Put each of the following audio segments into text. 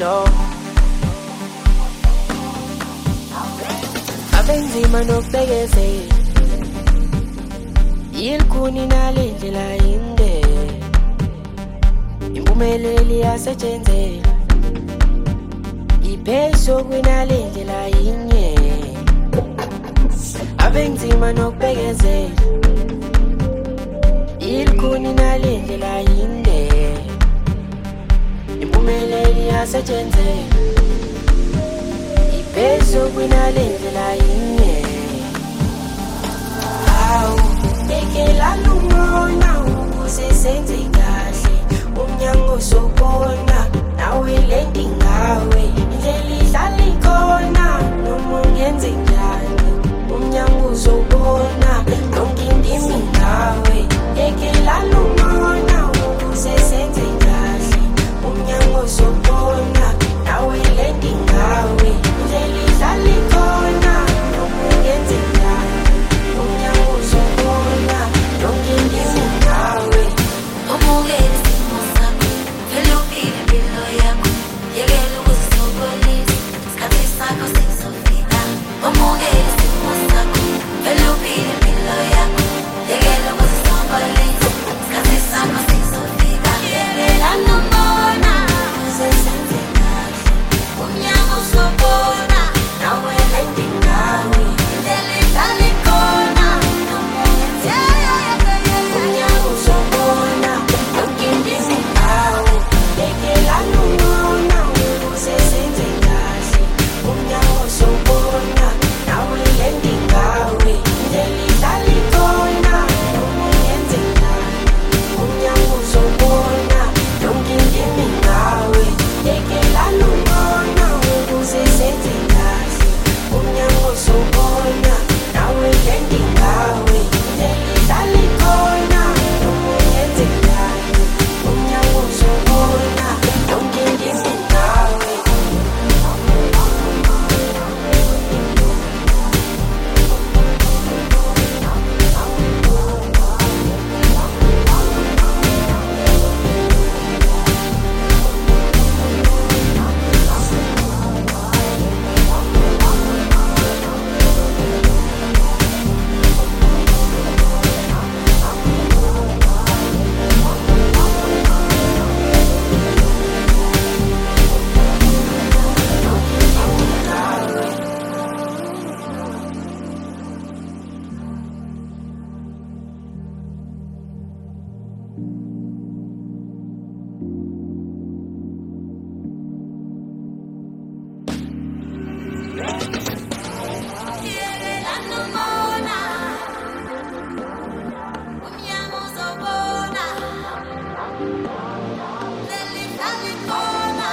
impilo abenzima nokubekezela yilikhuni nalendlela inde impumelelo yasetshenzela ipheso kwinalendlela inye abenzima nokubekezela yilikhuni nalendlela inde impumelelo yasetshenzela ipheso kwinalendlela inye awu ekela lumona ukuze senze kahle umnyango sobona nawe lendi ngawe indlela idlala ikhona noma ungenze njani umnyango uzobona yonke indimi ngawe ekela lumona ukuze senze kahle umnyango sobona nawe lendi ngawe indlela idlala ikhona noma ungenze njani umnyango uzobona yonke indimi ngawe umukele isimo sakho vele uphile impilo yakho yekela ukuzisokolisa isikhathi sakho sizofika umukele isimo sakho vele uphile impilo yakho yekela ukuzisokolisa isikhathi sakho sizofika yekela nomona ukuze senze kahle umnyango uzobona nawe lendi ngawe indlela idlala ikhona noma ungenze umnyango uzobona yonke indimi ngawe ekela lumona ukuze senze kahle umnyango uzobona nawe lendi ngawe indlela idlala ikhona noma ungenze njani umnyango uzobona yonke indimi ngawe ekela lumona ukuze senze kahle umnyango uzobona nawe lendi ngawe indlela idlala ikhona noma ungenze njani umnyango uzobona yonke indimi ngawe yekela nomona umnyango uzobona indlela idlala ikhona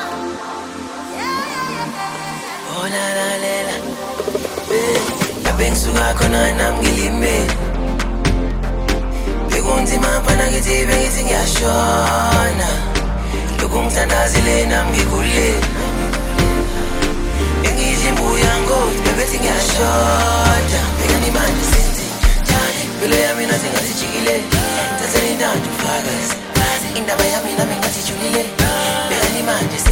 Ona lalela Abengisuka khona nami ngilimele Bekunzima mfana ngithi bengithi ngiyashona Lokhu ngithandazile nami ngikulela Bengidla imbuya ngothi bebethi ngiyashona Bekani manje senze njani Impilo yami nathi ngathi jikile Thatheni ntantu fakazi Indaba yami nami ngathi julile Bekani manje